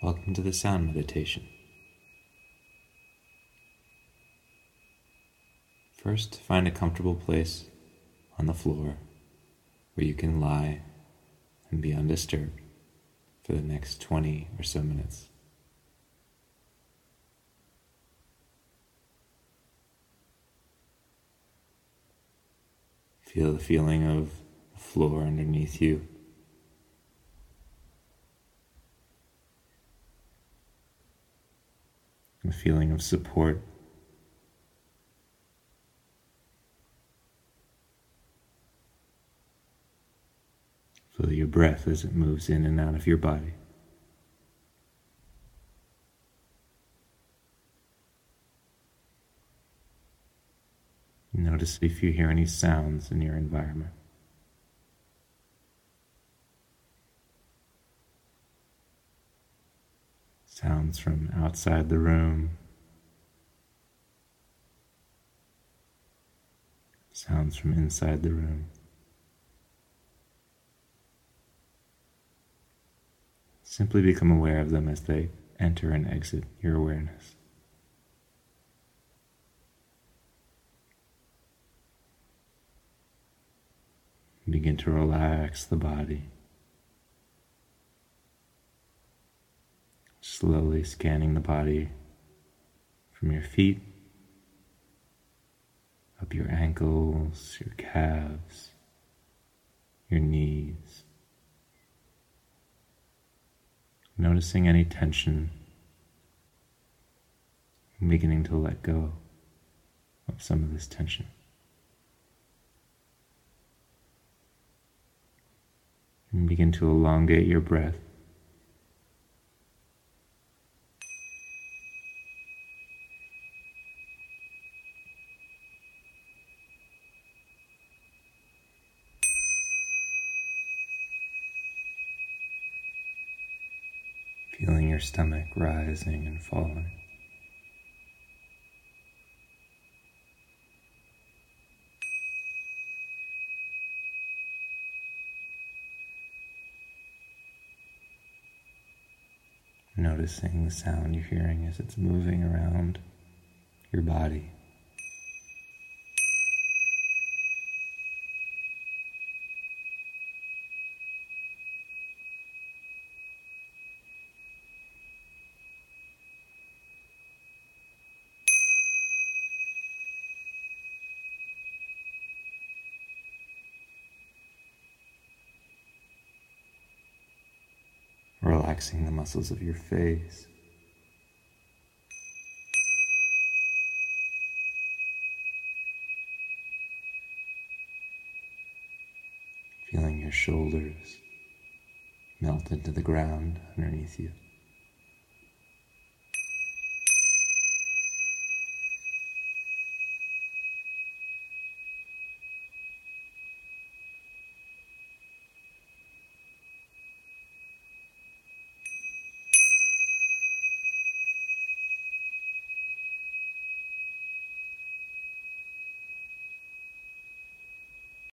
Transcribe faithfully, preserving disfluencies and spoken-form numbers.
Welcome to the sound meditation. First, find a comfortable place on the floor where you can lie and be undisturbed for the next twenty or so minutes. Feel the feeling of the floor underneath you. A feeling of support. Feel your breath as it moves in and out of your body. Notice if you hear any sounds in your environment. Sounds from outside the room. Sounds from inside the room. Simply become aware of them as they enter and exit your awareness. Begin to relax the body. Slowly scanning the body from your feet, up your ankles, your calves, your knees. Noticing any tension, beginning to let go of some of this tension. And begin to elongate your breath. Feeling your stomach rising and falling. Noticing the sound you're hearing as it's moving around your body. Relaxing the muscles of your face. Feeling your shoulders melt into the ground underneath you.